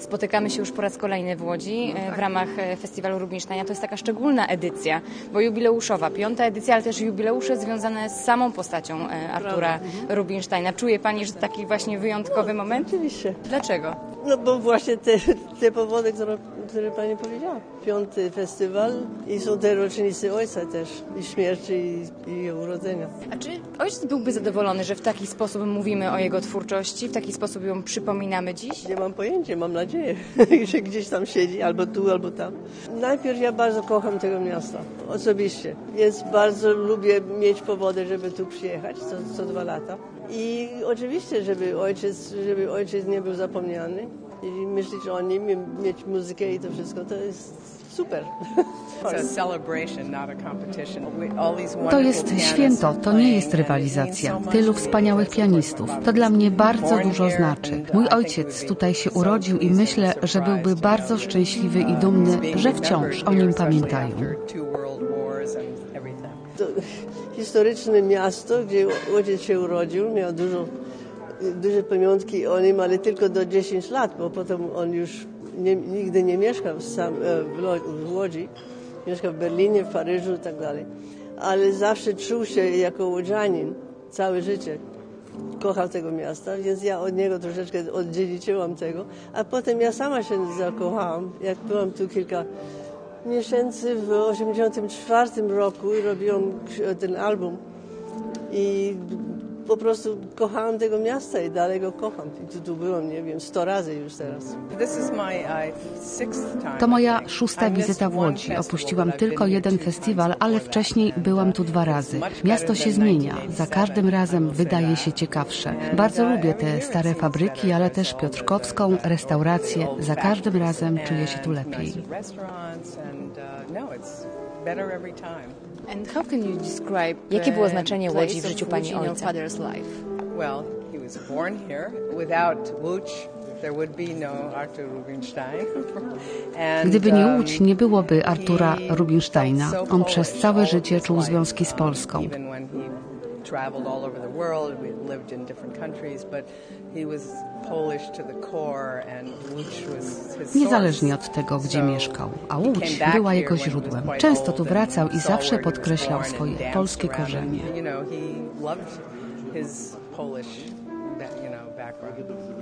Spotykamy się już po raz kolejny w Łodzi w ramach festiwalu Rubinsteina. To jest taka szczególna edycja, bo jubileuszowa, 5. edycja, ale też jubileusze związane z samą postacią Artura Rubinsteina. Czuje Pani, że to taki właśnie wyjątkowy moment? Oczywiście. Dlaczego? No bo właśnie te powody, które Pani powiedziała. 5. festiwal i są te rocznice ojca też, i śmierci, i urodzenia. A czy ojciec byłby zadowolony, że w taki sposób mówimy o jego twórczości, w taki sposób ją przypominamy dziś? Nie mam pojęcia, mam nadzieję, że gdzieś tam siedzi, albo tu, albo tam. Najpierw ja bardzo kocham tego miasta, osobiście. Więc bardzo lubię mieć powody, żeby tu przyjechać co 2 lata. I oczywiście, żeby ojciec nie był zapomniany i myśleć o nim, mieć muzykę i to wszystko, to jest super. To jest święto, to nie jest rywalizacja. Tylu wspaniałych pianistów. To dla mnie bardzo dużo znaczy. Mój ojciec tutaj się urodził i myślę, że byłby bardzo szczęśliwy i dumny, że wciąż o nim pamiętają. To historyczne miasto, gdzie ojciec się urodził, miał duże pamiątki o nim, ale tylko do 10 lat, bo potem on już nigdy nie mieszkał w Łodzi. Mieszkał w Berlinie, w Paryżu i tak dalej. Ale zawsze czuł się jako łodzianin całe życie. Kochał tego miasta, więc ja od niego troszeczkę oddziedziczyłam tego. A potem ja sama się zakochałam. Jak byłam tu kilka miesięcy w 1984 roku i robiłam ten album. I po prostu kochałam tego miasta i dalej go kocham. I tu byłam, nie wiem, 100 razy już teraz. To moja 6. wizyta w Łodzi. Opuściłam tylko 1 festiwal, ale wcześniej byłam tu 2 razy. Miasto się zmienia. Za każdym razem wydaje się ciekawsze. Bardzo lubię te stare fabryki, ale też Piotrkowską, restaurację. Za każdym razem czuję się tu lepiej. And how can you describe, jakie było znaczenie Łodzi w życiu Pani ojca? Well, he was born here. Without Łódź, there would be no Artur Rubinstein. Gdyby nie Łódź, nie byłoby Artura Rubinsteina. On przez całe życie czuł związki z Polską. Traveled all over the world, we lived in different countries, but he was Polish to the core and Łódź was his Niezależnie od tego, gdzie mieszkał, a Łódź była jego źródłem. Często tu wracał i zawsze podkreślał swoje polskie korzenie. You know, he loved his Polish, background.